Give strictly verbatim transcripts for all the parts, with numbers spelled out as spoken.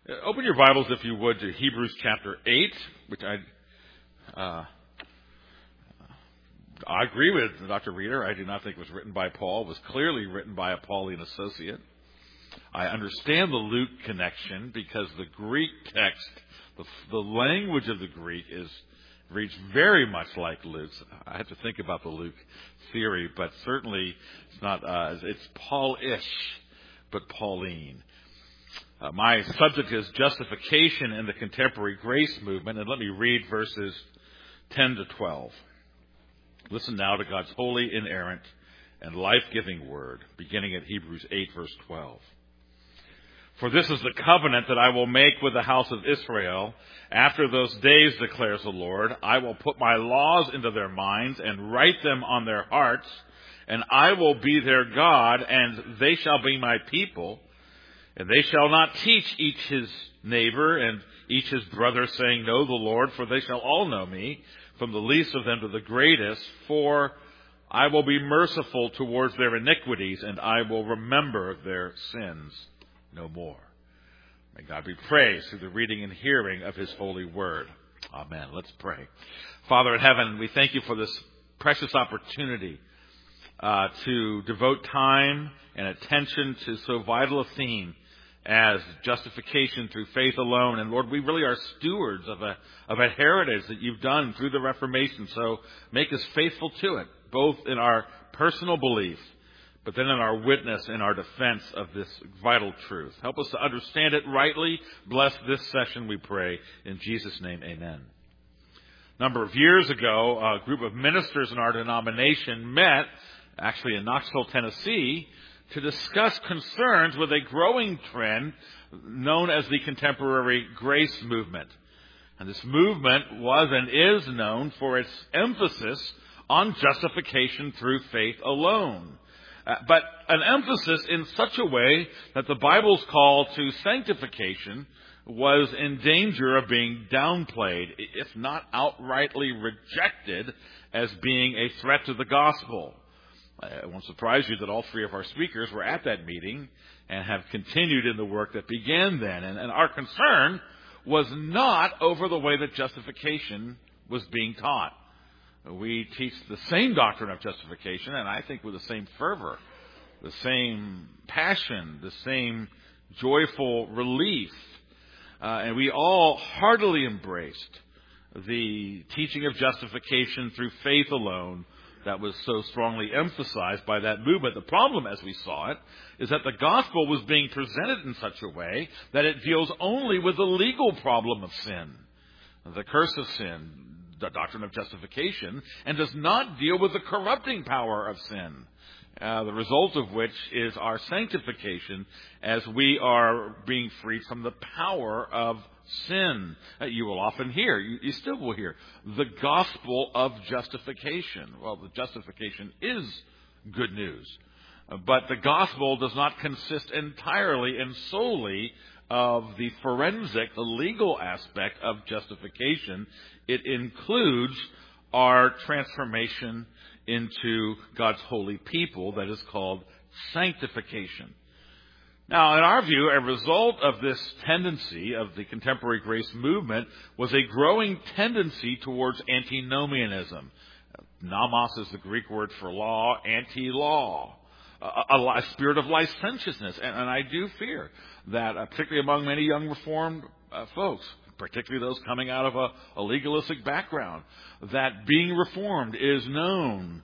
Uh, Open your Bibles, if you would, to Hebrews chapter eight, which I uh, I agree with Doctor Reeder. I do not think it was written by Paul. It was clearly written by a Pauline associate. I understand the Luke connection because the Greek text, the, the language of the Greek is reads very much like Luke's. I have to think about the Luke theory, but certainly it's not. Uh, it's Paul-ish, but Pauline. Uh, my subject is justification in the contemporary grace movement, and let me read verses ten to twelve. Listen now to God's holy, inerrant, and life-giving word, beginning at Hebrews eight, verse twelve. For this is the covenant that I will make with the house of Israel. After those days, declares the Lord, I will put my laws into their minds and write them on their hearts, and I will be their God, and they shall be my people. And they shall not teach each his neighbor and each his brother, saying, Know the Lord, for they shall all know me, from the least of them to the greatest. For I will be merciful towards their iniquities, and I will remember their sins no more. May God be praised through the reading and hearing of his holy word. Amen. Let's pray. Father in heaven, we thank you for this precious opportunity uh, to devote time and attention to so vital a theme as justification through faith alone. And Lord, we really are stewards of a of a heritage that you've done through the Reformation. So make us faithful to it, both in our personal belief, but then in our witness and our defense of this vital truth. Help us to understand it rightly. Bless this session, we pray. In Jesus' name, amen. A number of years ago, a group of ministers in our denomination met, actually in Knoxville, Tennessee, to discuss concerns with a growing trend known as the contemporary grace movement. And this movement was and is known for its emphasis on justification through faith alone. Uh, but an emphasis in such a way that the Bible's call to sanctification was in danger of being downplayed, if not outrightly rejected, as being a threat to the gospel. It won't surprise you that all three of our speakers were at that meeting and have continued in the work that began then. And, and our concern was not over the way that justification was being taught. We teach the same doctrine of justification, and I think with the same fervor, the same passion, the same joyful relief. Uh, and we all heartily embraced the teaching of justification through faith alone that was so strongly emphasized by that movement. The problem, as we saw it, is that the gospel was being presented in such a way that it deals only with the legal problem of sin, the curse of sin, the doctrine of justification, and does not deal with the corrupting power of sin, uh, the result of which is our sanctification as we are being freed from the power of sin. Uh, you will often hear, you, you still will hear, the gospel of justification. Well, the justification is good news. Uh, but the gospel does not consist entirely and solely of the forensic, the legal aspect of justification. It includes our transformation into God's holy people that is called sanctification. Now, in our view, a result of this tendency of the contemporary grace movement was a growing tendency towards antinomianism. Nomos is the Greek word for law, anti-law, a, a, a spirit of licentiousness. And, and I do fear that, uh, particularly among many young Reformed uh, folks, particularly those coming out of a, a legalistic background, that being Reformed is known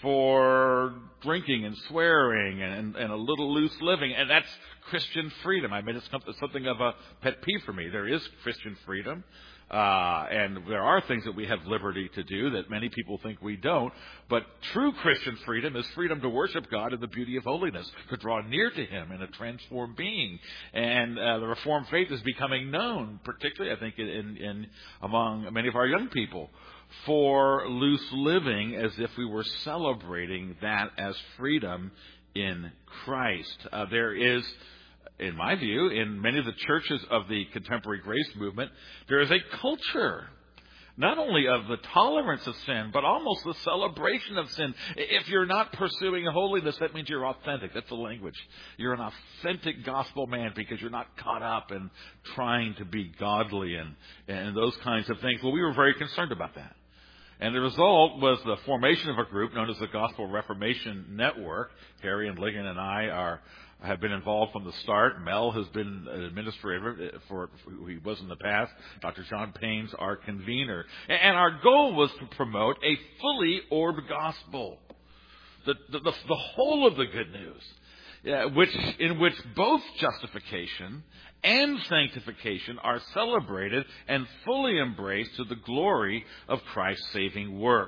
for drinking and swearing and, and a little loose living, and that's Christian freedom. I mean, it's something of a pet peeve for me. There is Christian freedom, uh, and there are things that we have liberty to do that many people think we don't, but true Christian freedom is freedom to worship God in the beauty of holiness, to draw near to Him in a transformed being. And uh, the Reformed faith is becoming known, particularly, I think, in, in among many of our young people, for loose living, as if we were celebrating that as freedom in Christ. Uh, there is, in my view, in many of the churches of the contemporary grace movement, there is a culture not only of the tolerance of sin, but almost the celebration of sin. If you're not pursuing holiness, that means you're authentic. That's the language. You're an authentic gospel man because you're not caught up in trying to be godly and, and those kinds of things. Well, we were very concerned about that. And the result was the formation of a group known as the Gospel Reformation Network. Harry and Ligon and I are have been involved from the start. Mel has been an administrator for who he was in the past. Doctor John Payne's our convener. And our goal was to promote a fully orbed gospel, the, the, the, the whole of the good news, yeah, which in which both justification and sanctification are celebrated and fully embraced to the glory of Christ's saving work.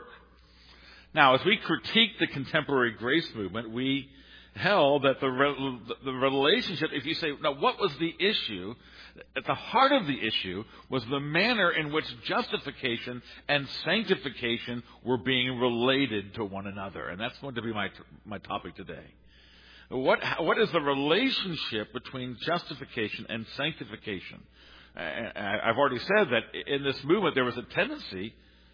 Now, as we critique the contemporary grace movement, we held that the, re- the relationship, if you say, now what was the issue? At the heart of the issue was the manner in which justification and sanctification were being related to one another. And that's going to be my, my topic today. What, what is the relationship between justification and sanctification? I've already said that in this movement there was a tendency,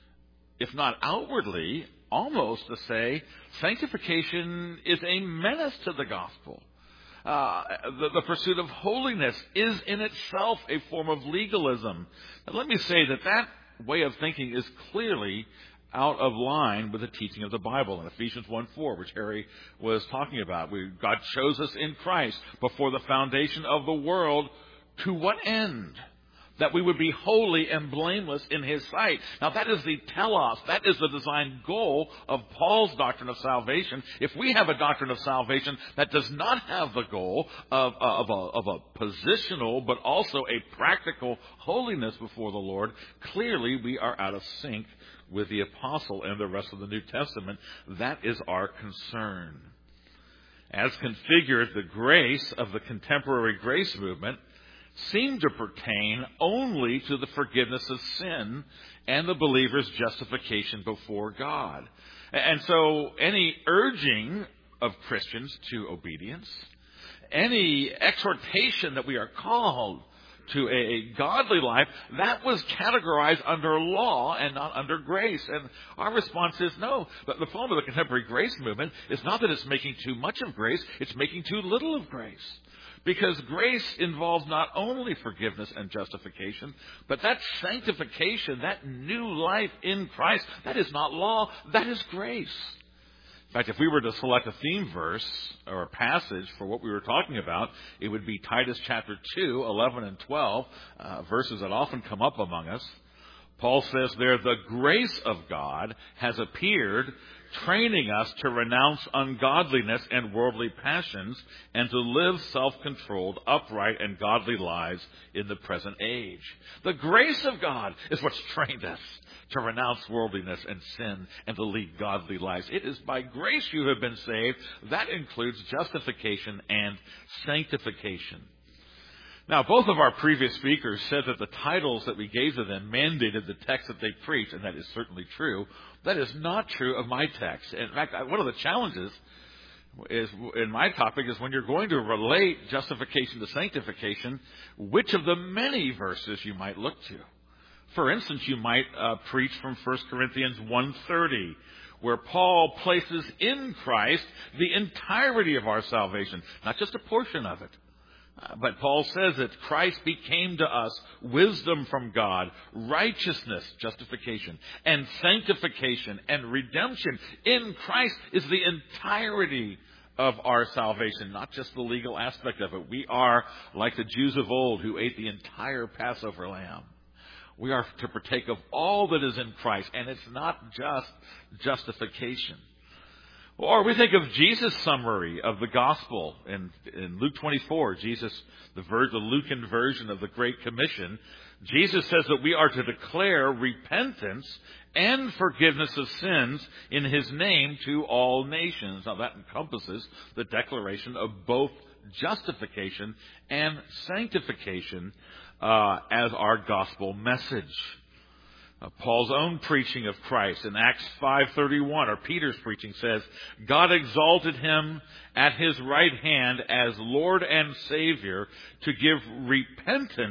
if not outwardly, almost to say sanctification is a menace to the gospel. Uh, the, the pursuit of holiness is in itself a form of legalism. And let me say that that way of thinking is clearly out of line with the teaching of the Bible in Ephesians one four, which Harry was talking about. We, God chose us in Christ before the foundation of the world. To what end? That we would be holy and blameless in His sight. Now that is the telos, that is the design goal of Paul's doctrine of salvation. If we have a doctrine of salvation that does not have the goal of, of, a, of a positional but also a practical holiness before the Lord, clearly we are out of sync with the apostle and the rest of the New Testament. That is our concern. As configured, the grace of the contemporary grace movement seemed to pertain only to the forgiveness of sin and the believer's justification before God. And so any urging of Christians to obedience, any exhortation that we are called to a godly life, that was categorized under law and not under grace. And our response is no. But the problem with the contemporary grace movement is not that it's making too much of grace, it's making too little of grace. Because grace involves not only forgiveness and justification, but that sanctification, that new life in Christ, that is not law, that is grace. In fact, if we were to select a theme verse or a passage for what we were talking about, it would be Titus chapter two, eleven and twelve, uh, verses that often come up among us. Paul says there, the grace of God has appeared, training us to renounce ungodliness and worldly passions and to live self-controlled, upright, and godly lives in the present age. The grace of God is what's trained us to renounce worldliness and sin and to lead godly lives. It is by grace you have been saved. That includes justification and sanctification. Now, both of our previous speakers said that the titles that we gave to them mandated the text that they preached, and that is certainly true. That is not true of my text. In fact, one of the challenges is in my topic is when you're going to relate justification to sanctification, which of the many verses you might look to. For instance, you might uh, preach from First Corinthians one thirty, where Paul places in Christ the entirety of our salvation, not just a portion of it. Uh, but Paul says that Christ became to us wisdom from God, righteousness, justification, and sanctification and redemption. In Christ is the entirety of our salvation, not just the legal aspect of it. We are like the Jews of old who ate the entire Passover lamb. We are to partake of all that is in Christ, and it's not just justification. Or we think of Jesus' summary of the gospel in, in Luke twenty-four, Jesus, the, ver- the Lucan version of the Great Commission. Jesus says that we are to declare repentance and forgiveness of sins in His name to all nations. Now that encompasses the declaration of both justification and sanctification uh, as our gospel message. Uh, Paul's own preaching of Christ in Acts five thirty-one, or Peter's preaching, says, God exalted Him at His right hand as Lord and Savior to give repentance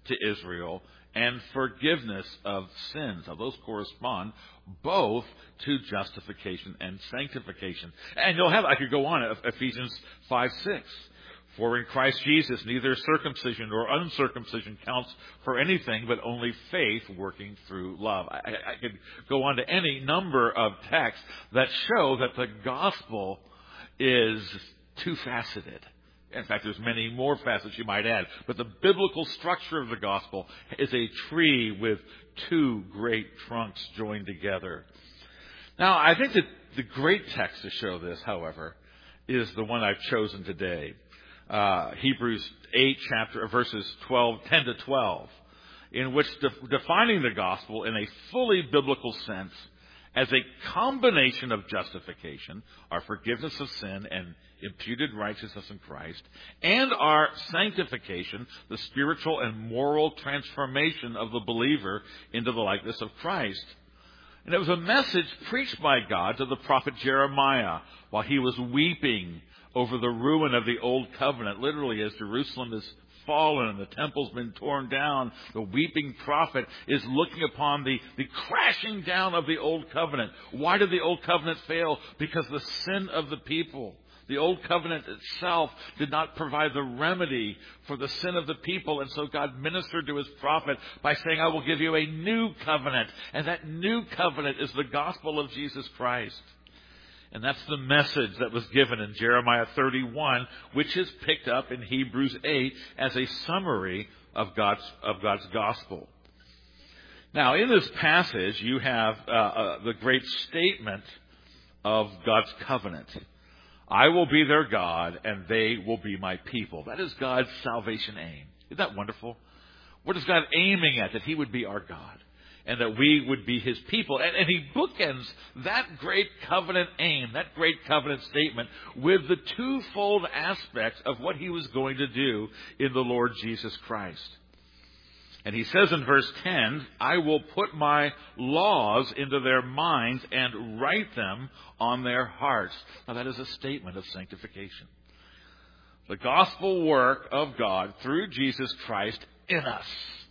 to Israel and forgiveness of sins. Now, those correspond both to justification and sanctification. And you'll have, I could go on, Ephesians five six. For in Christ Jesus, neither circumcision nor uncircumcision counts for anything, but only faith working through love. I, I could go on to any number of texts that show that the gospel is two-faceted. In fact, there's many more facets you might add. But the biblical structure of the gospel is a tree with two great trunks joined together. Now, I think that the great text to show this, however, is the one I've chosen today. Uh, Hebrews eight, chapter verses twelve, ten to twelve, in which de- defining the gospel in a fully biblical sense as a combination of justification, our forgiveness of sin and imputed righteousness in Christ, and our sanctification, the spiritual and moral transformation of the believer into the likeness of Christ. And it was a message preached by God to the prophet Jeremiah while he was weeping over the ruin of the old covenant. Literally, as Jerusalem is fallen and the temple's been torn down, the weeping prophet is looking upon the, the crashing down of the old covenant. Why did the old covenant fail? Because the sin of the people. The old covenant itself did not provide the remedy for the sin of the people. And so God ministered to his prophet by saying, I will give you a new covenant. And that new covenant is the gospel of Jesus Christ. And that's the message that was given in Jeremiah thirty-one, which is picked up in Hebrews eight as a summary of God's, of God's gospel. Now, in this passage, you have uh, uh, the great statement of God's covenant. I will be their God, and they will be my people. That is God's salvation aim. Isn't that wonderful? What is God aiming at? That he would be our God, and that we would be his people. And, and he bookends that great covenant aim, that great covenant statement, with the twofold aspects of what he was going to do in the Lord Jesus Christ. And he says in verse ten, I will put my laws into their minds and write them on their hearts. Now that is a statement of sanctification. The gospel work of God through Jesus Christ in us.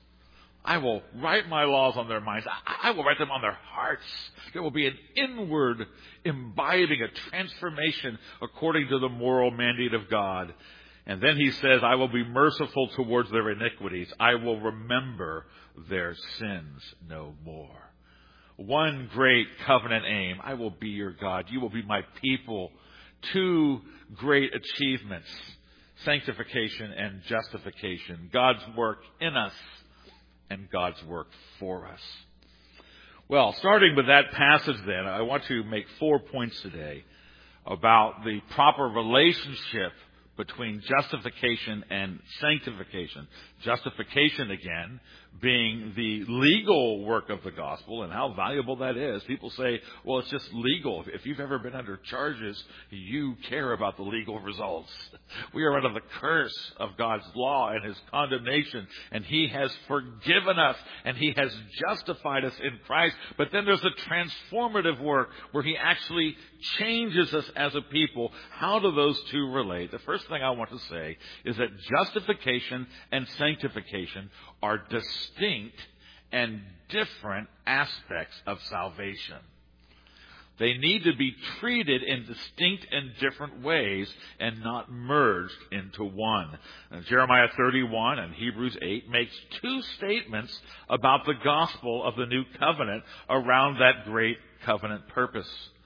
I will write my laws on their minds. I will write them on their hearts. There will be an inward imbibing, a transformation according to the moral mandate of God. And then he says, I will be merciful towards their iniquities. I will remember their sins no more. One great covenant aim. I will be your God. You will be my people. Two great achievements. Sanctification and justification. God's work in us and God's work for us. Well, starting with that passage then, I want to make four points today about the proper relationship between justification and sanctification. Justification, again, being the legal work of the gospel and how valuable that is. People say, well, it's just legal. If you've ever been under charges, you care about the legal results. We are under the curse of God's law and his condemnation, and he has forgiven us and he has justified us in Christ. But then there's a transformative work where he actually changes us as a people. How do those two relate? The first thing I want to say is that justification and sanctification are distinct and different aspects of salvation. They need to be treated in distinct and different ways and not merged into one. And Jeremiah thirty-one and Hebrews eight makes two statements about the gospel of the new covenant around that great covenant purpose.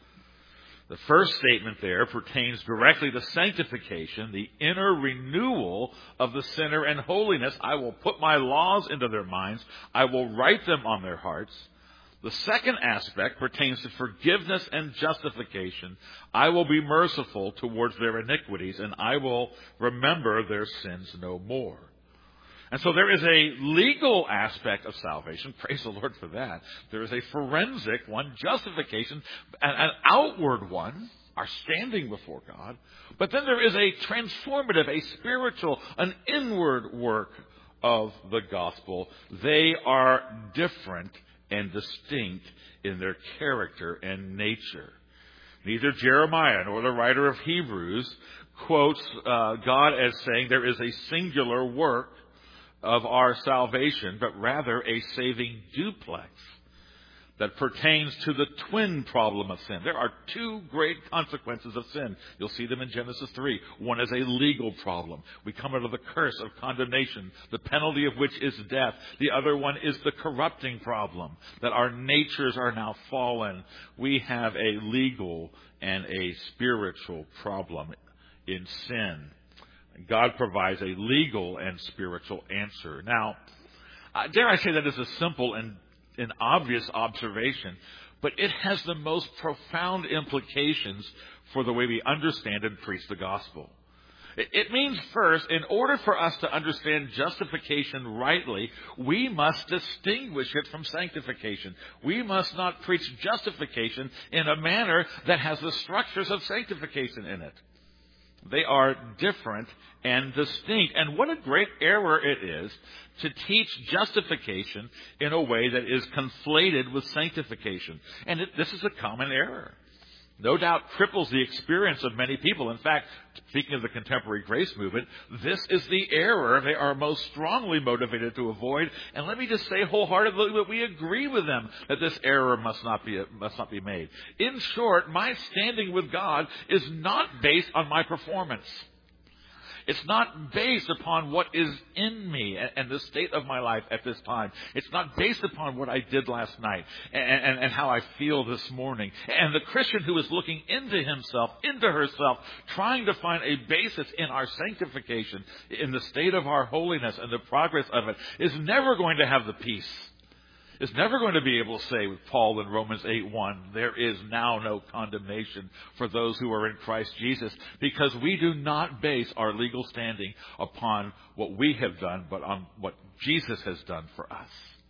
The first statement there pertains directly to sanctification, the inner renewal of the sinner and holiness. I will put my laws into their minds. I will write them on their hearts. The second aspect pertains to forgiveness and justification. I will be merciful towards their iniquities, and I will remember their sins no more. And so there is a legal aspect of salvation. Praise the Lord for that. There is a forensic one, justification, an, an outward one, our standing before God. But then there is a transformative, a spiritual, an inward work of the gospel. They are different and distinct in their character and nature. Neither Jeremiah nor the writer of Hebrews quotes uh, God as saying there is a singular work of our salvation, but rather a saving duplex that pertains to the twin problem of sin. There are two great consequences of sin. You'll see them in Genesis three. One is a legal problem. We come under the curse of condemnation, the penalty of which is death. The other one is the corrupting problem, that our natures are now fallen. We have a legal and a spiritual problem in sin. God provides a legal and spiritual answer. Now, uh, dare I say that is a simple and an obvious observation, but it has the most profound implications for the way we understand and preach the gospel. It means, first, in order for us to understand justification rightly, we must distinguish it from sanctification. We must not preach justification in a manner that has the structures of sanctification in it. They are different and distinct. And what a great error it is to teach justification in a way that is conflated with sanctification. And it, this is a common error. No doubt cripples the experience of many people. In fact, speaking of the contemporary grace movement, this is the error they are most strongly motivated to avoid. And let me just say wholeheartedly that we agree with them that this error must not be must not be made. In short, my standing with God is not based on my performance. It's not based upon what is in me and the state of my life at this time. It's not based upon what I did last night and, and, and how I feel this morning. And the Christian who is looking into himself, into herself, trying to find a basis in our sanctification, in the state of our holiness and the progress of it, is never going to have the peace. Is never going to be able to say with Paul in Romans eight one, there is now no condemnation for those who are in Christ Jesus, because we do not base our legal standing upon what we have done, but on what Jesus has done for us.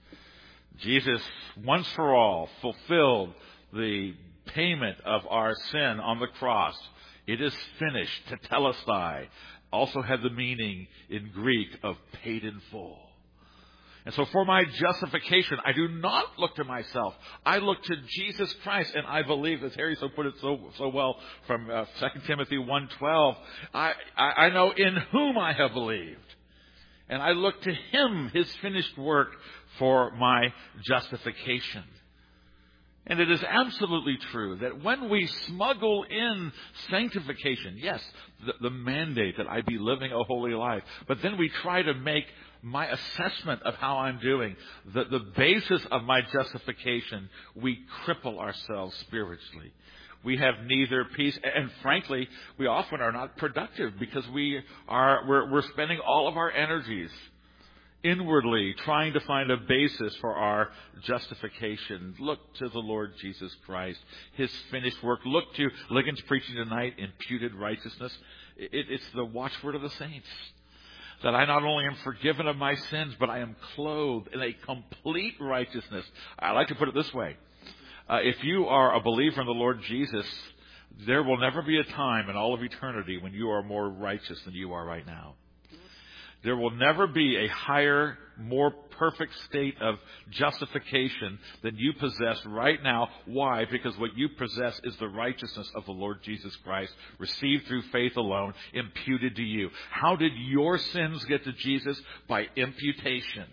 Jesus, once for all, fulfilled the payment of our sin on the cross. It is finished, tetelestai, also had the meaning in Greek of paid in full. And so for my justification, I do not look to myself. I look to Jesus Christ, and I believe, as Harry so put it so so well from uh, Second Timothy one twelve, I, I, I know in whom I have believed. And I look to Him, His finished work, for my justification. And it is absolutely true that when we smuggle in sanctification, yes, the, the mandate that I be living a holy life, but then we try to make my assessment of how I'm doing the, the basis of my justification, we cripple ourselves spiritually. We have neither peace, and frankly, we often are not productive because we are we're, we're spending all of our energies inwardly trying to find a basis for our justification. Look to the Lord Jesus Christ, His finished work. Look to Ligon's preaching tonight, imputed righteousness. It, it's the watchword of the saints, that I not only am forgiven of my sins, but I am clothed in a complete righteousness. I like to put it this way. Uh, if you are a believer in the Lord Jesus, there will never be a time in all of eternity when you are more righteous than you are right now. There will never be a higher, more perfect state of justification than you possess right now. Why? Because what you possess is the righteousness of the Lord Jesus Christ, received through faith alone, imputed to you. How did your sins get to Jesus? By imputation.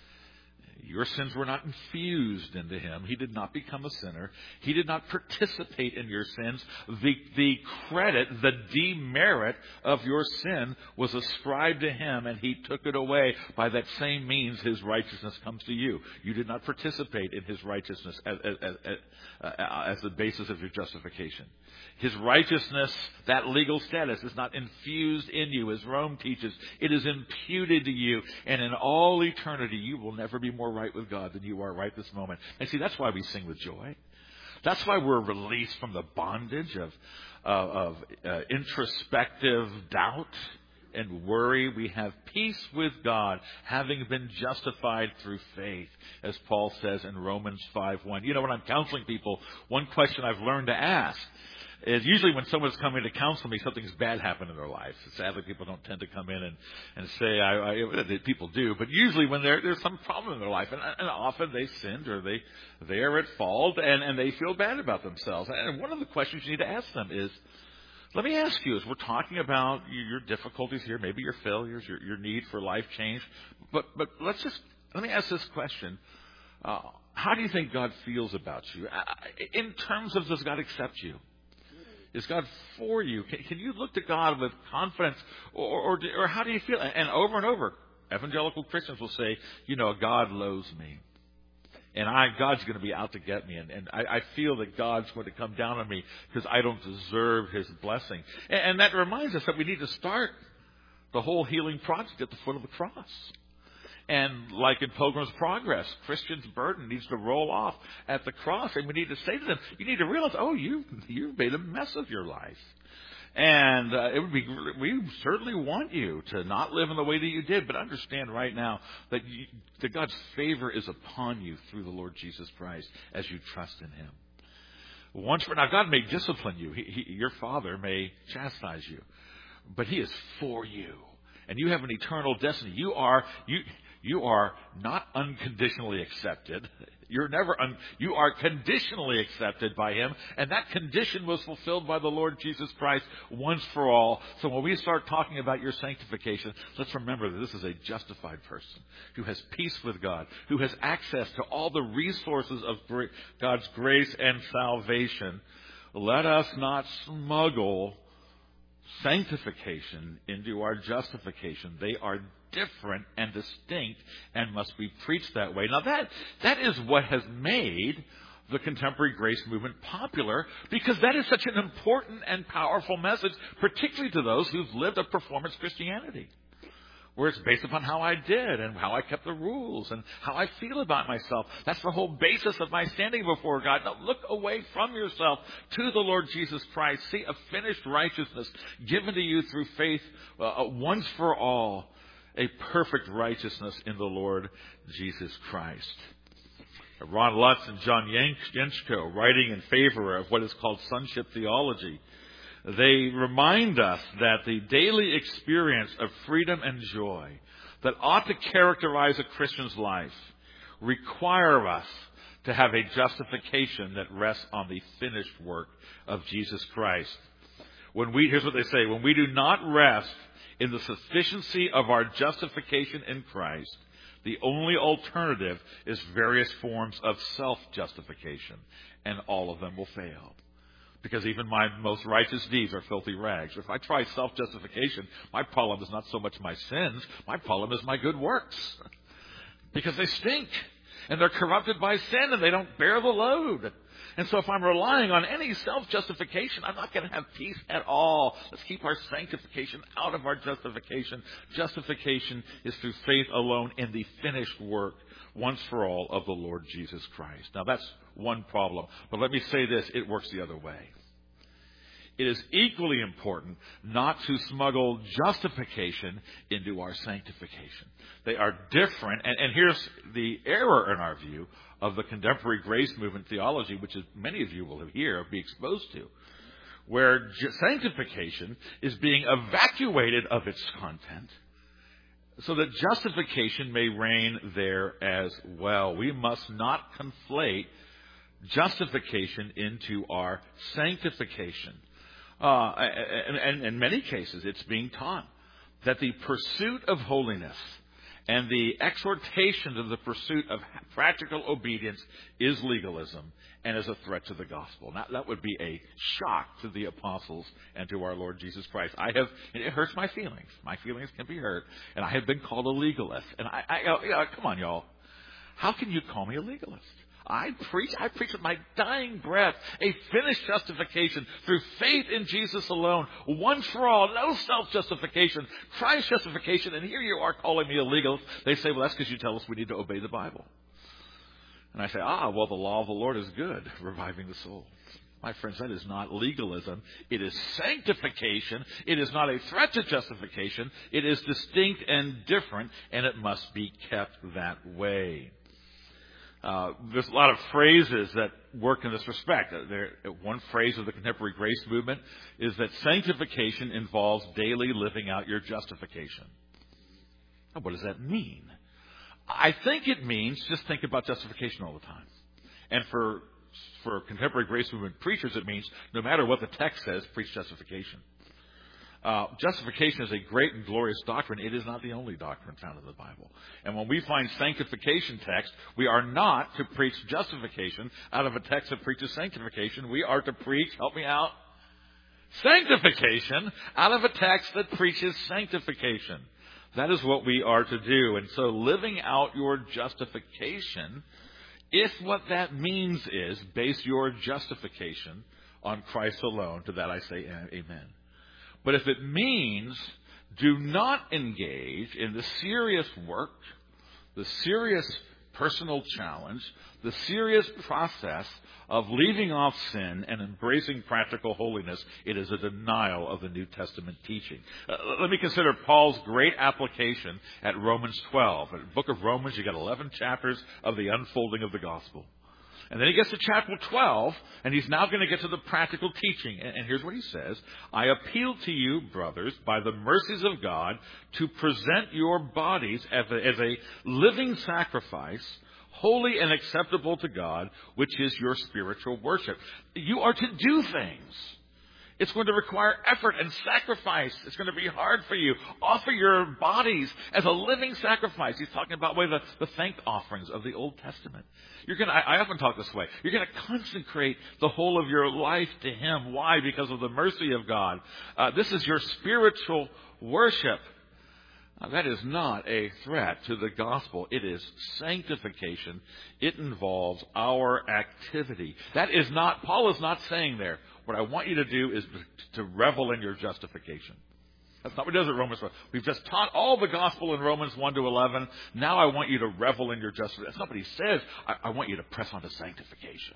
Your sins were not infused into Him. He did not become a sinner. He did not participate in your sins. The, the credit, the demerit of your sin was ascribed to Him, and He took it away. By that same means, His righteousness comes to you. You did not participate in His righteousness as, as, as, uh, as the basis of your justification. His righteousness, that legal status, is not infused in you, as Rome teaches. It is imputed to you. And in all eternity, you will never be more right with God than you are right this moment. And see, that's why we sing with joy. That's why we're released from the bondage of, uh, of uh, introspective doubt and worry. We have peace with God, having been justified through faith, as Paul says in Romans five one. You know, when I'm counseling people, one question I've learned to ask is usually when someone's coming to counsel me, something's bad happened in their life. Sadly, people don't tend to come in and, and say, I, I, people do, but usually when there's some problem in their life, and, and often they sinned or they, they are at fault and, and they feel bad about themselves. And one of the questions you need to ask them is, Let me ask you, as we're talking about your difficulties here, maybe your failures, your, your need for life change, but but let's just let me ask this question: uh, how do you think God feels about you? In terms of, does God accept you? Is God for you? Can, can you look to God with confidence, or, or or how do you feel? And over and over, evangelical Christians will say, you know, God loathes me. And I, God's going to be out to get me. And, and I, I feel that God's going to come down on me because I don't deserve His blessing. And, and that reminds us that we need to start the whole healing project at the foot of the cross. And like in Pilgrim's Progress, Christian's burden needs to roll off at the cross. And we need to say to them, you need to realize, oh, you, you've made a mess of your life. And uh, it would be, we certainly want you to not live in the way that you did, but understand right now that, you, that God's favor is upon you through the Lord Jesus Christ as you trust in Him. Once for now, God may discipline you. He, he, your Father may chastise you, but He is for you, and you have an eternal destiny. You are you. You are not unconditionally accepted. You're never un, you are conditionally accepted by Him, and that condition was fulfilled by the Lord Jesus Christ once for all. So when we start talking about your sanctification, let's remember that this is a justified person who has peace with God, who has access to all the resources of God's grace and salvation. Let us not smuggle sanctification into our justification. They are different and distinct and must be preached that way. Now that that is what has made the contemporary grace movement popular, because that is such an important and powerful message, particularly to those who've lived a performance Christianity, where it's based upon how I did and how I kept the rules and how I feel about myself. That's the whole basis of my standing before God. Now look away from yourself to the Lord Jesus Christ. See a finished righteousness given to you through faith uh, once for all. A perfect righteousness in the Lord Jesus Christ. Ron Lutz and John Yenchko, writing in favor of what is called sonship theology, they remind us that the daily experience of freedom and joy that ought to characterize a Christian's life require us to have a justification that rests on the finished work of Jesus Christ. When we, here's what they say, when we do not rest in the sufficiency of our justification in Christ, the only alternative is various forms of self-justification, and all of them will fail. Because even my most righteous deeds are filthy rags. If I try self-justification, my problem is not so much my sins, my problem is my good works. Because they stink, and they're corrupted by sin, and they don't bear the load. And so if I'm relying on any self-justification, I'm not going to have peace at all. Let's keep our sanctification out of our justification. Justification is through faith alone in the finished work, once for all, of the Lord Jesus Christ. Now that's one problem. But let me say this, it works the other way. It is equally important not to smuggle justification into our sanctification. They are different, and, and here's the error in our view of the contemporary grace movement theology, which is, many of you will hear, be exposed to, where sanctification is being evacuated of its content so that justification may reign there as well. We must not conflate justification into our sanctification. Uh, and, and in many cases, it's being taught that the pursuit of holiness and the exhortation to the pursuit of practical obedience is legalism and is a threat to the gospel. Now, that would be a shock to the apostles and to our Lord Jesus Christ. I have, and it hurts my feelings. My feelings can be hurt, and I have been called a legalist. And I, I you know, come on, y'all. How can you call me a legalist? I preach, I preach with my dying breath a finished justification through faith in Jesus alone, once for all, no self-justification, Christ's justification, and here you are calling me a legalist. They say, well, that's because you tell us we need to obey the Bible. And I say, ah, well, the law of the Lord is good, reviving the soul. My friends, that is not legalism. It is sanctification. It is not a threat to justification. It is distinct and different, and it must be kept that way. Uh, there's a lot of phrases that work in this respect. There, one phrase of the contemporary grace movement is that sanctification involves daily living out your justification. Now, what does that mean? I think it means just think about justification all the time. And for for contemporary grace movement preachers, it means no matter what the text says, preach justification. Uh, justification is a great and glorious doctrine. It is not the only doctrine found in the Bible. And when we find sanctification text, we are not to preach justification out of a text that preaches sanctification. We are to preach, help me out, sanctification out of a text that preaches sanctification. That is what we are to do. And so living out your justification, if what that means is base your justification on Christ alone, to that I say amen. But if it means do not engage in the serious work, the serious personal challenge, the serious process of leaving off sin and embracing practical holiness, it is a denial of the New Testament teaching. Uh, let me consider Paul's great application at Romans twelve. In the book of Romans, you got eleven chapters of the unfolding of the gospel. And then he gets to chapter twelve, and he's now going to get to the practical teaching. And here's what he says. I appeal to you, brothers, by the mercies of God, to present your bodies as a, as a living sacrifice, holy and acceptable to God, which is your spiritual worship. You are to do things. It's going to require effort and sacrifice. It's going to be hard for you. Offer your bodies as a living sacrifice. He's talking about way the, the thank offerings of the Old Testament. You're going to, I, I often talk this way. You're going to consecrate the whole of your life to Him. Why? Because of the mercy of God. Uh, this is your spiritual worship. Now, that is not a threat to the gospel. It is sanctification. It involves our activity. That is not, Paul is not saying there, what I want you to do is to revel in your justification. That's not what he does at Romans one. We've just taught all the gospel in Romans one to eleven. Now I want you to revel in your justification. That's not what he says. I, I want you to press on to sanctification.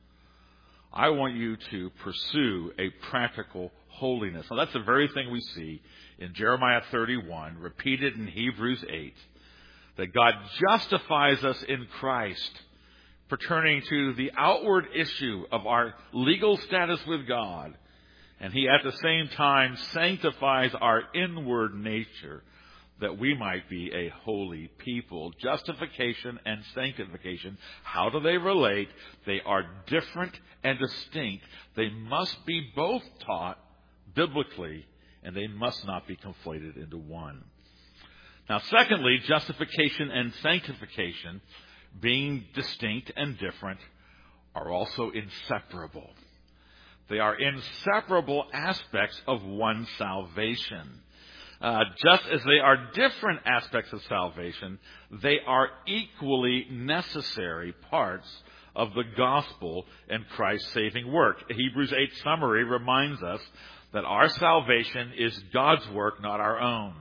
I want you to pursue a practical holiness. Now that's the very thing we see in Jeremiah thirty-one, repeated in Hebrews eight, that God justifies us in Christ, pertaining to the outward issue of our legal status with God. And He at the same time sanctifies our inward nature, that we might be a holy people. Justification and sanctification, how do they relate? They are different and distinct. They must be both taught biblically, and they must not be conflated into one. Now, secondly, justification and sanctification, being distinct and different, are also inseparable. They are inseparable aspects of one salvation. Uh, just as they are different aspects of salvation, they are equally necessary parts of the gospel and Christ's saving work. Hebrews eight summary reminds us that our salvation is God's work, not our own.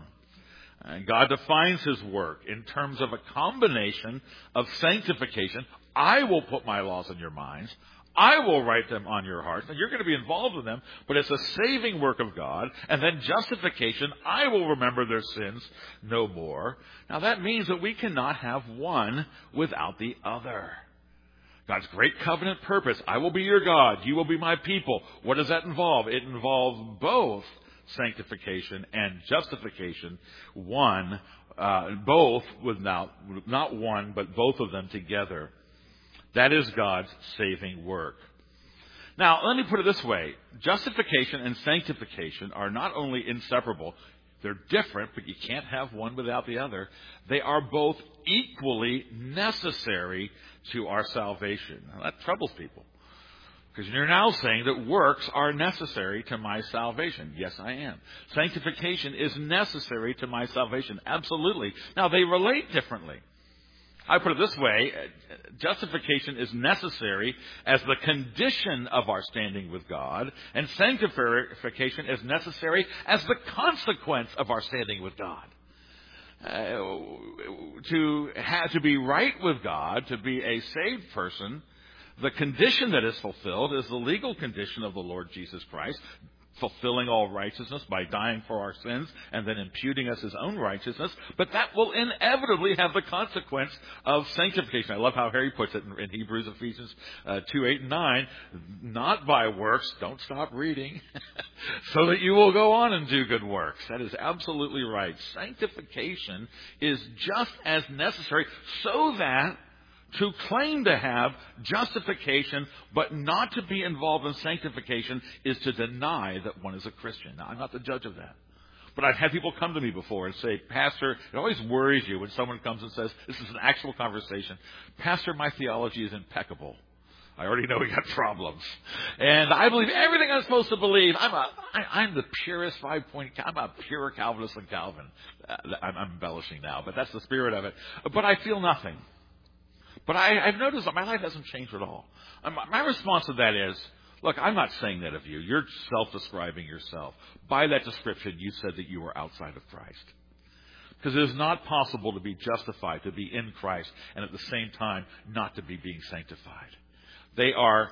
And God defines His work in terms of a combination of sanctification. I will put my laws in your minds. I will write them on your hearts. And you're going to be involved in them, but it's a saving work of God. And then justification, I will remember their sins no more. Now that means that we cannot have one without the other. God's great covenant purpose, I will be your God, you will be my people. What does that involve? It involves both sanctification and justification. One, uh, both without, not one, but both of them together. That is God's saving work. Now, let me put it this way. Justification and sanctification are not only inseparable, they're different, but you can't have one without the other. They are both equally necessary to our salvation. Now, that troubles people, because you're now saying that works are necessary to my salvation. Yes, I am. Sanctification is necessary to my salvation. Absolutely. Now, they relate differently. I put it this way, justification is necessary as the condition of our standing with God, and sanctification is necessary as the consequence of our standing with God. Uh, to have to be right with God, to be a saved person, the condition that is fulfilled is the legal condition of the Lord Jesus Christ, fulfilling all righteousness by dying for our sins and then imputing us His own righteousness. But that will inevitably have the consequence of sanctification. I love how Harry puts it in, in Hebrews, Ephesians uh, two, eight, and nine. Not by works, don't stop reading, so that you will go on and do good works. That is absolutely right. Sanctification is just as necessary so that To claim to have justification but not to be involved in sanctification is to deny that one is a Christian. Now, I'm not the judge of that. But I've had people come to me before and say, Pastor, it always worries you when someone comes and says, this is an actual conversation, Pastor, my theology is impeccable. I already know we got problems. And I believe everything I'm supposed to believe. I'm a, I, I'm the purest five-point, I'm a pure Calvinist than Calvin. Uh, I'm, I'm embellishing now, but that's the spirit of it. But I feel nothing. But I, I've noticed that my life hasn't changed at all. Um, my response to that is, look, I'm not saying that of you. You're self-describing yourself. By that description, you said that you were outside of Christ. Because it is not possible to be justified, to be in Christ, and at the same time not to be being sanctified. They are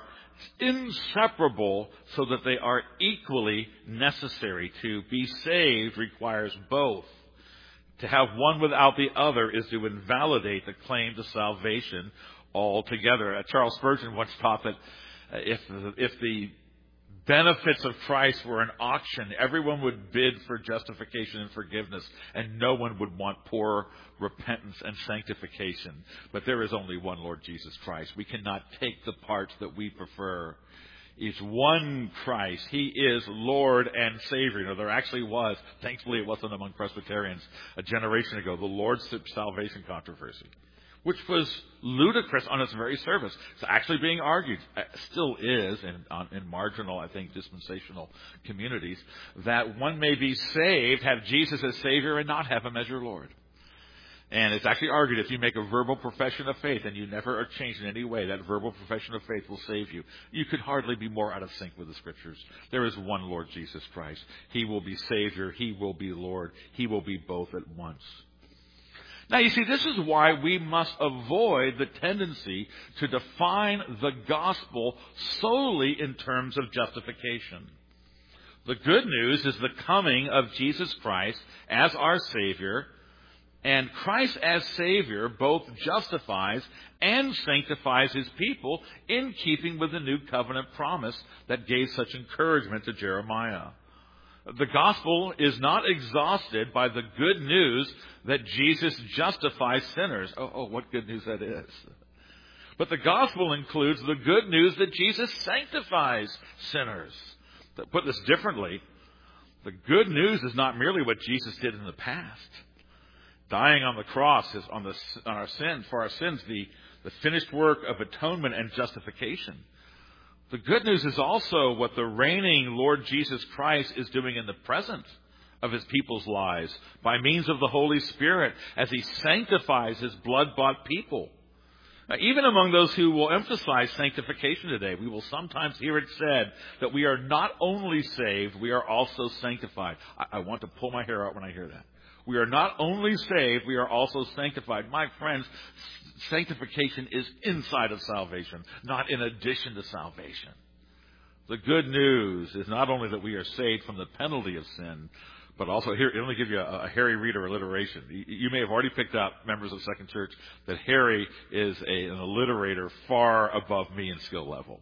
inseparable so that they are equally necessary. To be saved requires both. To have one without the other is to invalidate the claim to salvation altogether. Uh, Charles Spurgeon once taught that uh, if, if the benefits of Christ were an auction, everyone would bid for justification and forgiveness, and no one would want poor repentance and sanctification. But there is only one Lord Jesus Christ. We cannot take the parts that we prefer. It's one Christ. He is Lord and Savior. You know, there actually was, thankfully it wasn't among Presbyterians a generation ago, the Lord's salvation controversy, which was ludicrous on its very surface. It's actually being argued, still is, in, in marginal, I think, dispensational communities, that one may be saved, have Jesus as Savior, and not have Him as your Lord. And it's actually argued if you make a verbal profession of faith and you never are changed in any way, that verbal profession of faith will save you. You could hardly be more out of sync with the Scriptures. There is one Lord Jesus Christ. He will be Savior. He will be Lord. He will be both at once. Now, you see, this is why we must avoid the tendency to define the gospel solely in terms of justification. The good news is the coming of Jesus Christ as our Savior, and Christ as Savior both justifies and sanctifies His people in keeping with the new covenant promise that gave such encouragement to Jeremiah. The gospel is not exhausted by the good news that Jesus justifies sinners. Oh, oh, what good news that is. But the gospel includes the good news that Jesus sanctifies sinners. To put this differently, the good news is not merely what Jesus did in the past. Dying on the cross is on, the, on our sins, for our sins, the, the finished work of atonement and justification. The good news is also what the reigning Lord Jesus Christ is doing in the present of His people's lives by means of the Holy Spirit as He sanctifies His blood-bought people. Now, even among those who will emphasize sanctification today, we will sometimes hear it said that we are not only saved, we are also sanctified. I, I want to pull my hair out when I hear that. We are not only saved, we are also sanctified. My friends, sanctification is inside of salvation, not in addition to salvation. The good news is not only that we are saved from the penalty of sin, but also, here, let me give you a, a Harry Reeder alliteration. You, you may have already picked up, members of Second Church, that Harry is a, an alliterator far above me in skill level.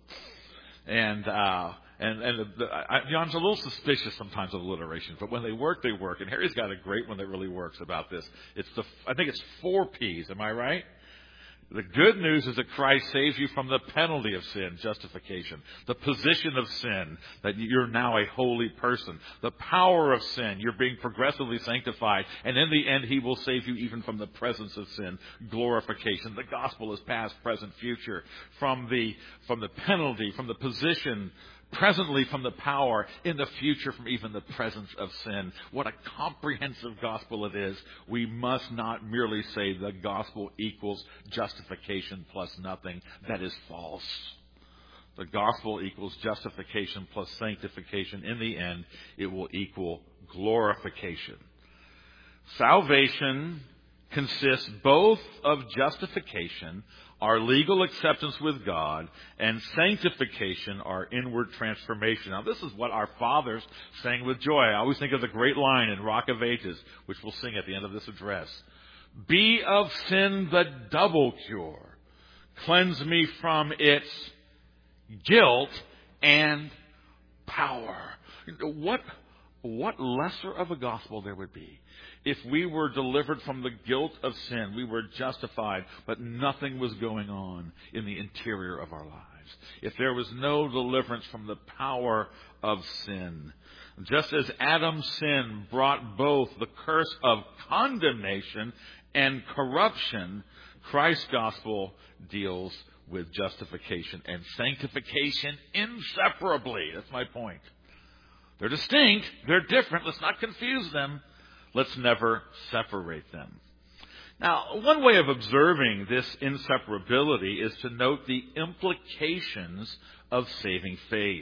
And, uh, And, and the, the, I, you know, I'm a little suspicious sometimes of alliteration, but when they work, they work. And Harry's got a great one that really works about this. It's the, I think it's four P's. Am I right? The good news is that Christ saves you from the penalty of sin, justification. The position of sin, that you're now a holy person. The power of sin, you're being progressively sanctified. And in the end, He will save you even from the presence of sin, glorification. The gospel is past, present, future. From the, from the penalty, from the position, presently from the power, in the future from even the presence of sin. What a comprehensive gospel it is. We must not merely say the gospel equals justification plus nothing. That is false. The gospel equals justification plus sanctification. In the end, it will equal glorification. Salvation consists both of justification, our legal acceptance with God, and sanctification, our inward transformation. Now, this is what our fathers sang with joy. I always think of the great line in Rock of Ages, which we'll sing at the end of this address. Be of sin the double cure. Cleanse me from its guilt and power. What, what lesser of a gospel there would be if we were delivered from the guilt of sin, we were justified, but nothing was going on in the interior of our lives. If there was no deliverance from the power of sin, just as Adam's sin brought both the curse of condemnation and corruption, Christ's gospel deals with justification and sanctification inseparably. That's my point. They're distinct. They're different. Let's not confuse them. Let's never separate them. Now, one way of observing this inseparability is to note the implications of saving faith.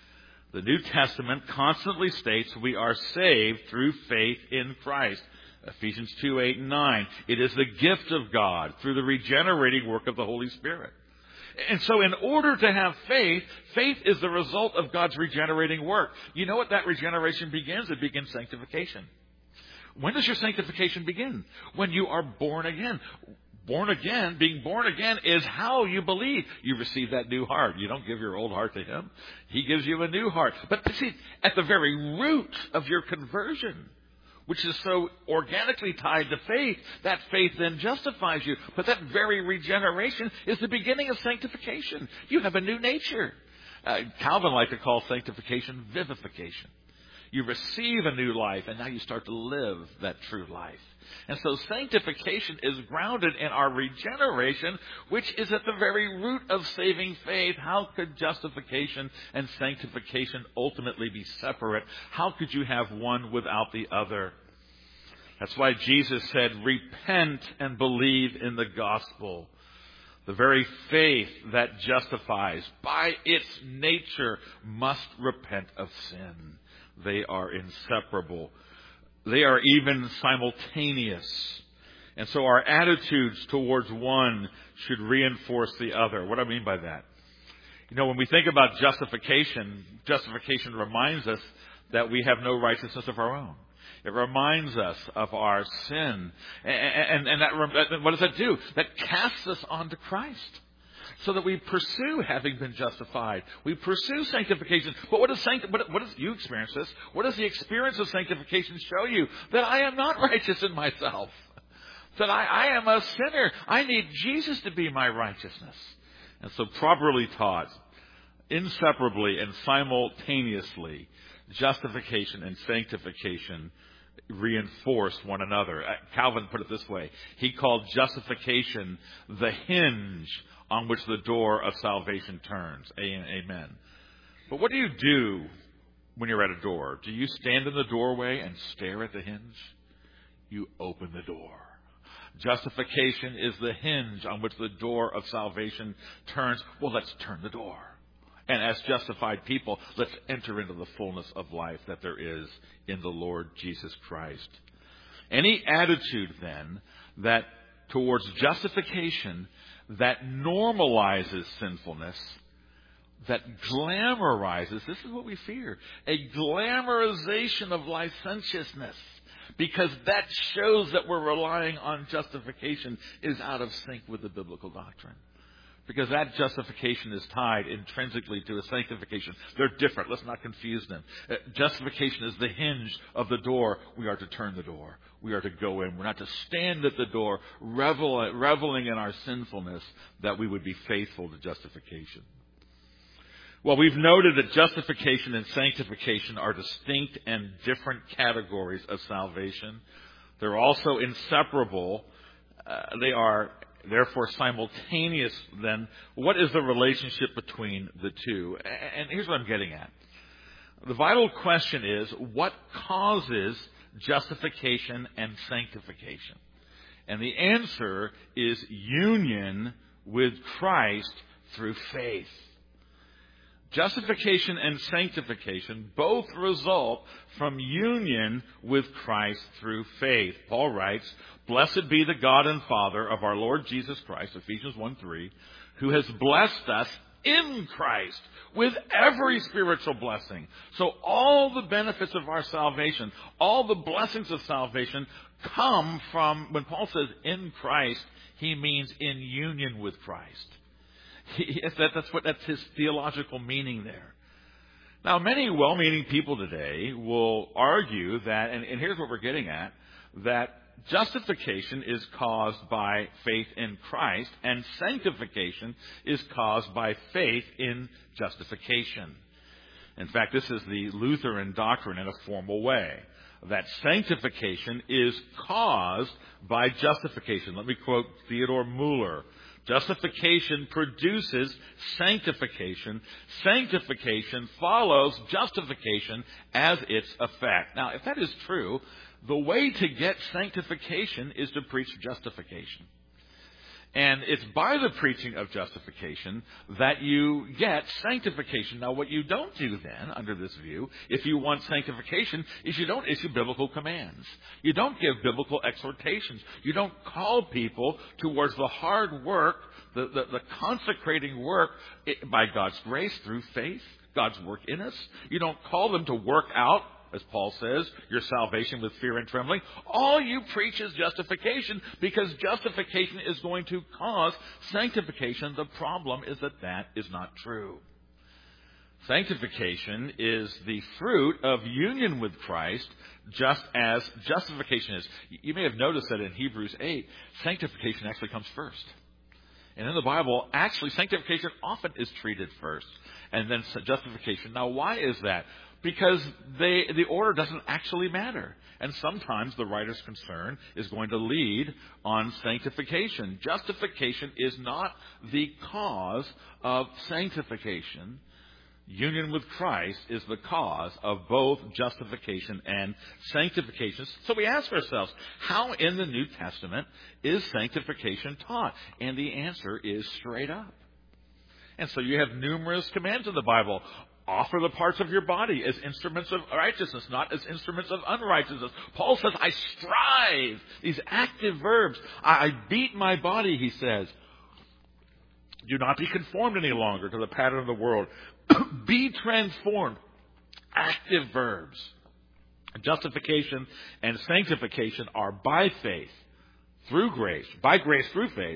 The New Testament constantly states we are saved through faith in Christ. Ephesians two, eight, and nine. It is the gift of God through the regenerating work of the Holy Spirit. And so in order to have faith, faith is the result of God's regenerating work. You know what that regeneration begins? It begins sanctification. When does your sanctification begin? When you are born again. Born again, being born again is how you believe. You receive that new heart. You don't give your old heart to Him. He gives you a new heart. But see, at the very root of your conversion, which is so organically tied to faith, that faith then justifies you. But that very regeneration is the beginning of sanctification. You have a new nature. Uh, Calvin liked to call sanctification vivification. You receive a new life, and now you start to live that true life. And so sanctification is grounded in our regeneration, which is at the very root of saving faith. How could justification and sanctification ultimately be separate? How could you have one without the other? That's why Jesus said, repent and believe in the gospel. The very faith that justifies, by its nature, must repent of sin. They are inseparable. They are even simultaneous. And so our attitudes towards one should reinforce the other. What do I mean by that? You know, when we think about justification, justification reminds us that we have no righteousness of our own. It reminds us of our sin. And, and, and that, what does that do? That casts us onto Christ, so that we pursue having been justified. We pursue sanctification. But what does sancti- what, what does you experience this? What does the experience of sanctification show you? That I am not righteous in myself. That I, I am a sinner. I need Jesus to be my righteousness. And so properly taught, inseparably and simultaneously, justification and sanctification reinforce one another. Calvin put it this way. He called justification the hinge on which the door of salvation turns. Amen. But what do you do when you're at a door? Do you stand in the doorway and stare at the hinge? You open the door. Justification is the hinge on which the door of salvation turns. Well, let's turn the door. And as justified people, let's enter into the fullness of life that there is in the Lord Jesus Christ. Any attitude, then, that towards justification that normalizes sinfulness, that glamorizes, this is what we fear, a glamorization of licentiousness, because that shows that we're relying on justification, is out of sync with the biblical doctrine. Because that justification is tied intrinsically to a sanctification. They're different. Let's not confuse them. Uh, justification is the hinge of the door. We are to turn the door. We are to go in. We're not to stand at the door, revel, reveling in our sinfulness, that we would be faithful to justification. Well, we've noted that justification and sanctification are distinct and different categories of salvation. They're also inseparable. Uh, they are therefore simultaneous. Then what is the relationship between the two? And here's what I'm getting at. The vital question is, what causes justification and sanctification? And the answer is union with Christ through faith. Justification and sanctification both result from union with Christ through faith. Paul writes, "Blessed be the God and Father of our Lord Jesus Christ," Ephesians one three, "who has blessed us in Christ with every spiritual blessing." So all the benefits of our salvation, all the blessings of salvation come from, when Paul says in Christ, he means in union with Christ. He, that, that's what that's his theological meaning there. Now, many well-meaning people today will argue that, and, and here's what we're getting at, that justification is caused by faith in Christ, and sanctification is caused by faith in justification. In fact, this is the Lutheran doctrine in a formal way, that sanctification is caused by justification. Let me quote Theodore Mueller. Justification produces sanctification. Sanctification follows justification as its effect. Now, if that is true, the way to get sanctification is to preach justification. And it's by the preaching of justification that you get sanctification. Now, what you don't do then, under this view, if you want sanctification, is you don't issue biblical commands. You don't give biblical exhortations. You don't call people towards the hard work, the, the, the consecrating work by God's grace through faith, God's work in us. You don't call them to work out, as Paul says, your salvation with fear and trembling. All you preach is justification, because justification is going to cause sanctification. The problem is that that is not true. Sanctification is the fruit of union with Christ, just as justification is. You may have noticed that in Hebrews eight, sanctification actually comes first. And in the Bible, actually, sanctification often is treated first, and then justification. Now, why is that? Because they, the order doesn't actually matter. And sometimes the writer's concern is going to lead on sanctification. Justification is not the cause of sanctification. Union with Christ is the cause of both justification and sanctification. So we ask ourselves, how in the New Testament is sanctification taught? And the answer is straight up. And so you have numerous commands in the Bible. Offer the parts of your body as instruments of righteousness, not as instruments of unrighteousness. Paul says, I strive. These active verbs. I beat my body, he says. Do not be conformed any longer to the pattern of the world. Be transformed. Active verbs. Justification and sanctification are by faith, through grace, by grace through faith.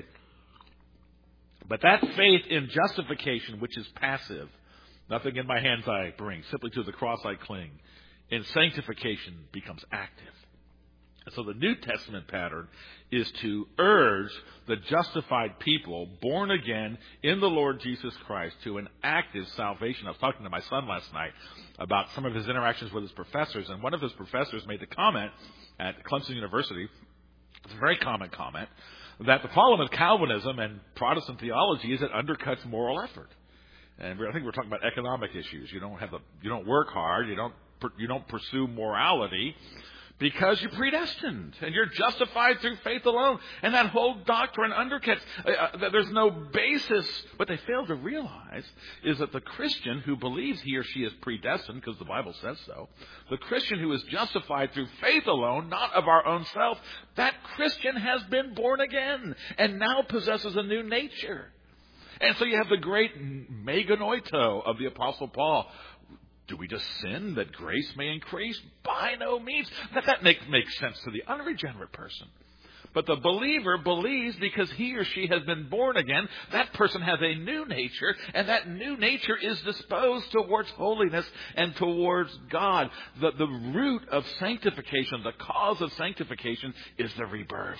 But that faith in justification, which is passive, nothing in my hands I bring, simply to the cross I cling, in sanctification becomes active. And so the New Testament pattern is to urge the justified people, born again in the Lord Jesus Christ, to an active salvation. I was talking to my son last night about some of his interactions with his professors, and one of his professors made the comment at Clemson University, it's a very common comment, that the problem with Calvinism and Protestant theology is it undercuts moral effort. And I think we're talking about economic issues. You don't have the, you don't work hard. You don't, you don't pursue morality because you're predestined and you're justified through faith alone. And that whole doctrine undercuts. Uh, that there's no basis. What they fail to realize is that the Christian who believes he or she is predestined, because the Bible says so, the Christian who is justified through faith alone, not of our own self, that Christian has been born again and now possesses a new nature. And so you have the great meganoito of the Apostle Paul. Do we just sin that grace may increase? By no means. That, that makes, makes sense to the unregenerate person. But the believer believes because he or she has been born again. That person has a new nature, and that new nature is disposed towards holiness and towards God. The, the root of sanctification, the cause of sanctification, is the rebirth.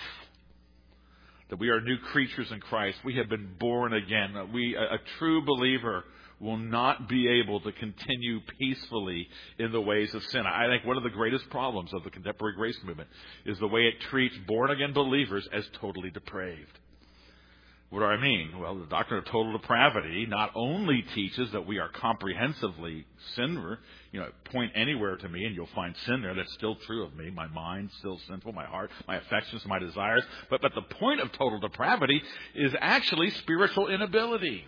That we are new creatures in Christ. We have been born again. We, a, a true believer will not be able to continue peacefully in the ways of sin. I think one of the greatest problems of the contemporary grace movement is the way it treats born-again believers as totally depraved. What do I mean? Well, the doctrine of total depravity not only teaches that we are comprehensively sinner, you know, point anywhere to me and you'll find sin there. That's still true of me. My mind still sinful, my heart, my affections, my desires. But, but the point of total depravity is actually spiritual inability.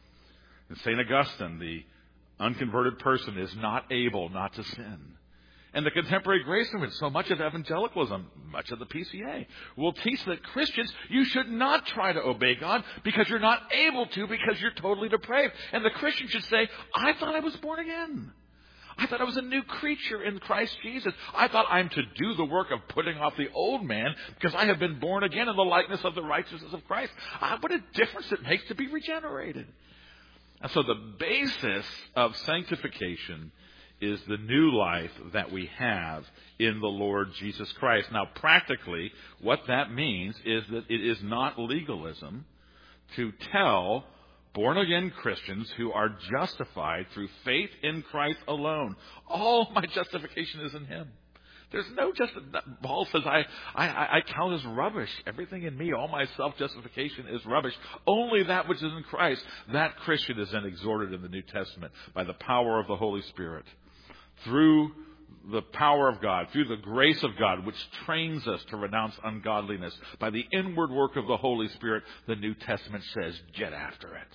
And Saint Augustine, the unconverted person, is not able not to sin. And the contemporary grace movement, so much of evangelicalism, much of the P C A, will teach that Christians, you should not try to obey God because you're not able to, because you're totally depraved. And the Christian should say, I thought I was born again. I thought I was a new creature in Christ Jesus. I thought I'm to do the work of putting off the old man because I have been born again in the likeness of the righteousness of Christ. Ah, what a difference it makes to be regenerated. And so the basis of sanctification is the new life that we have in the Lord Jesus Christ. Now, practically, what that means is that it is not legalism to tell born-again Christians who are justified through faith in Christ alone, all my justification is in Him. There's no just. Paul says, I, I, I count as rubbish. Everything in me, all my self-justification is rubbish. Only that which is in Christ. That Christian is then exhorted in the New Testament by the power of the Holy Spirit. Through the power of God, through the grace of God, which trains us to renounce ungodliness, by the inward work of the Holy Spirit, the New Testament says, get after it.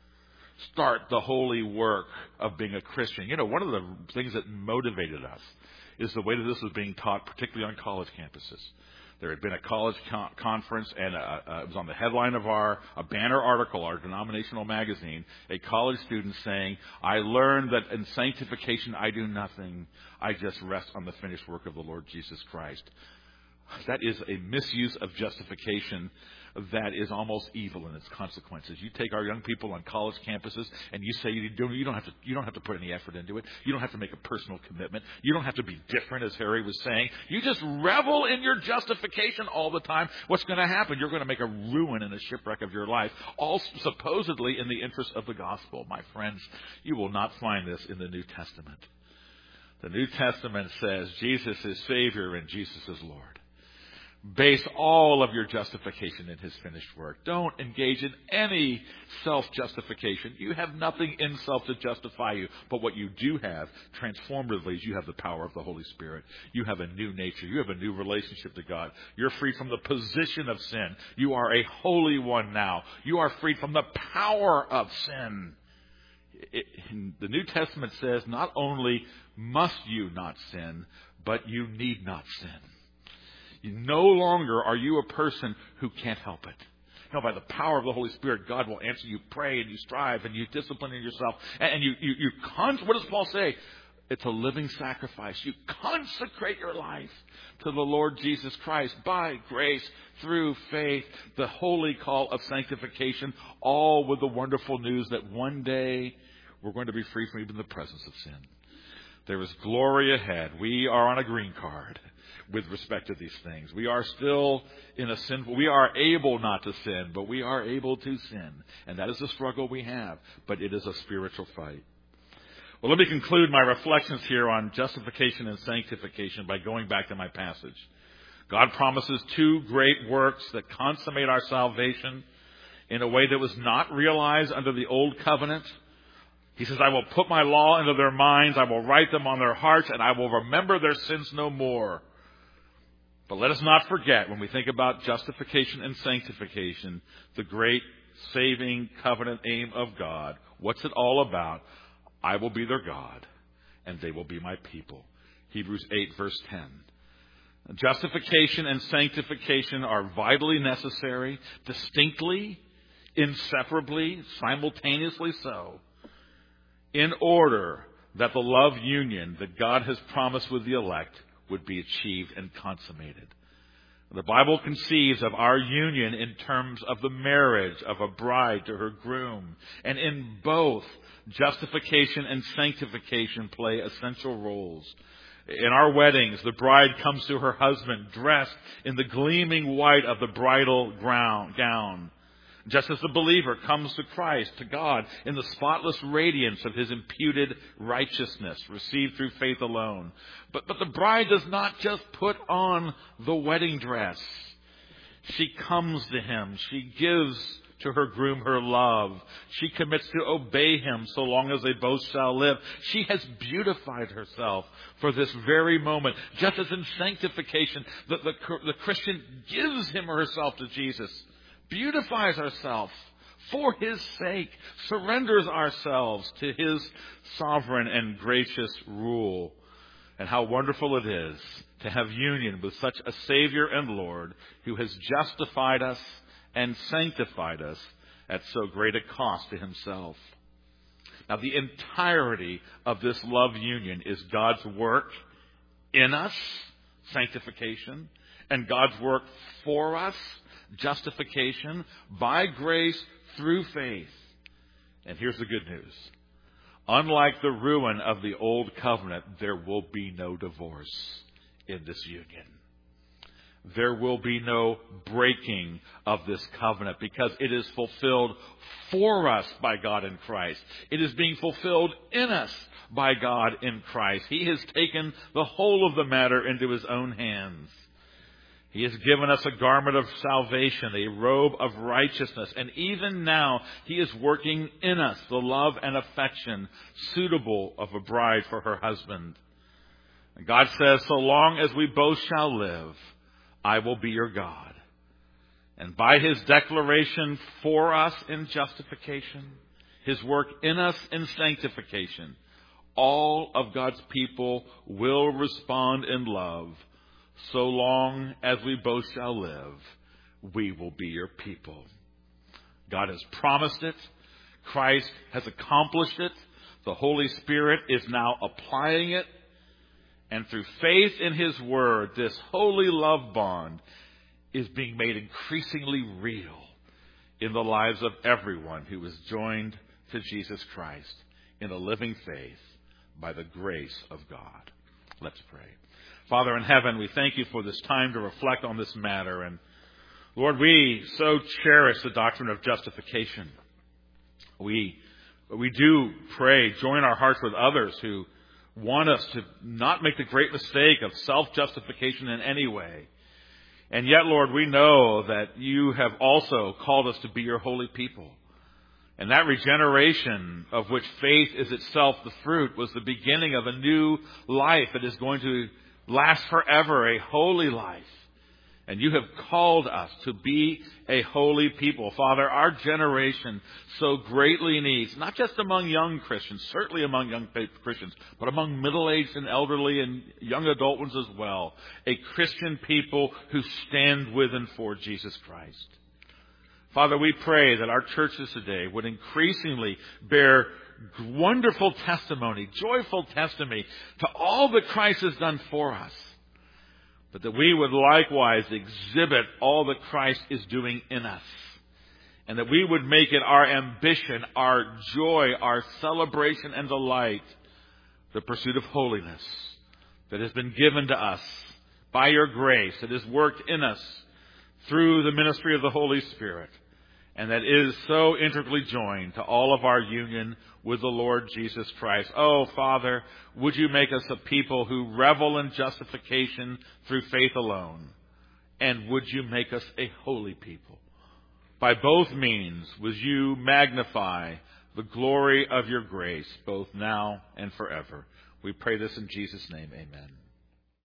Start the holy work of being a Christian. You know, one of the things that motivated us is the way that this was being taught, particularly on college campuses. There had been a college con- conference, and uh, uh, it was on the headline of our a banner article, our denominational magazine, a college student saying, I learned that in sanctification I do nothing. I just rest on the finished work of the Lord Jesus Christ. That is a misuse of justification that is almost evil in its consequences. You take our young people on college campuses and you say you don't, you don't have to you don't have to put any effort into it. You don't have to make a personal commitment. You don't have to be different, as Harry was saying. You just revel in your justification all the time. What's going to happen? You're going to make a ruin and a shipwreck of your life, all supposedly in the interest of the gospel. My friends, you will not find this in the New Testament. The New Testament says Jesus is Savior and Jesus is Lord. Base all of your justification in His finished work. Don't engage in any self-justification. You have nothing in self to justify you. But what you do have, transformatively, is you have the power of the Holy Spirit. You have a new nature. You have a new relationship to God. You're free from the position of sin. You are a holy one now. You are freed from the power of sin. It, the New Testament says not only must you not sin, but you need not sin. No longer are you a person who can't help it. No, by the power of the Holy Spirit, God will answer you. Pray and you strive and you discipline yourself. And you, you, you con- what does Paul say? It's a living sacrifice. You consecrate your life to the Lord Jesus Christ by grace, through faith, the holy call of sanctification, all with the wonderful news that one day we're going to be free from even the presence of sin. There is glory ahead. We are on a green card with respect to these things. We are still in a sinful, we are able not to sin, but we are able to sin. And that is the struggle we have, but it is a spiritual fight. Well, let me conclude my reflections here on justification and sanctification by going back to my passage. God promises two great works that consummate our salvation in a way that was not realized under the old covenant. He says, I will put my law into their minds, I will write them on their hearts, and I will remember their sins no more. But let us not forget, when we think about justification and sanctification, the great saving covenant aim of God. What's it all about? I will be their God, and they will be my people. Hebrews eight, verse ten. Justification and sanctification are vitally necessary, distinctly, inseparably, simultaneously so, in order that the love union that God has promised with the elect would be achieved and consummated. The Bible conceives of our union in terms of the marriage of a bride to her groom. And in both, justification and sanctification play essential roles. In our weddings, the bride comes to her husband dressed in the gleaming white of the bridal gown. Just as the believer comes to Christ, to God, in the spotless radiance of His imputed righteousness, received through faith alone. But, but the bride does not just put on the wedding dress. She comes to Him. She gives to her groom her love. She commits to obey Him so long as they both shall live. She has beautified herself for this very moment. Just as in sanctification, the, the, the Christian gives him or herself to Jesus, beautifies ourselves for His sake, surrenders ourselves to His sovereign and gracious rule. And how wonderful it is to have union with such a Savior and Lord who has justified us and sanctified us at so great a cost to Himself. Now, the entirety of this love union is God's work in us, sanctification, and God's work for us, justification, by grace through faith. And here's the good news. Unlike the ruin of the old covenant, there will be no divorce in this union. There will be no breaking of this covenant because it is fulfilled for us by God in Christ. It is being fulfilled in us by God in Christ. He has taken the whole of the matter into his own hands. He has given us a garment of salvation, a robe of righteousness, and even now he is working in us the love and affection suitable of a bride for her husband. And God says, so long as we both shall live, I will be your God. And by his declaration for us in justification, his work in us in sanctification, all of God's people will respond in love. So long as we both shall live, we will be your people. God has promised it. Christ has accomplished it. The Holy Spirit is now applying it. And through faith in his word, this holy love bond is being made increasingly real in the lives of everyone who is joined to Jesus Christ in a living faith by the grace of God. Let's pray. Father in heaven, we thank you for this time to reflect on this matter. And Lord, we so cherish the doctrine of justification. We, we do pray, join our hearts with others who want us to not make the great mistake of self-justification in any way. And yet, Lord, we know that you have also called us to be your holy people. And that regeneration of which faith is itself the fruit was the beginning of a new life that is going to last forever, a holy life. And you have called us to be a holy people. Father, our generation so greatly needs, not just among young Christians, certainly among young Christians, but among middle-aged and elderly and young adult ones as well, a Christian people who stand with and for Jesus Christ. Father, we pray that our churches today would increasingly bear wonderful testimony, joyful testimony to all that Christ has done for us. But that we would likewise exhibit all that Christ is doing in us. And that we would make it our ambition, our joy, our celebration and delight, the pursuit of holiness that has been given to us by your grace, that is worked in us through the ministry of the Holy Spirit, and that is so integrally joined to all of our union with the Lord Jesus Christ. Oh, Father, would you make us a people who revel in justification through faith alone? And would you make us a holy people? By both means, would you magnify the glory of your grace, both now and forever? We pray this in Jesus' name. Amen.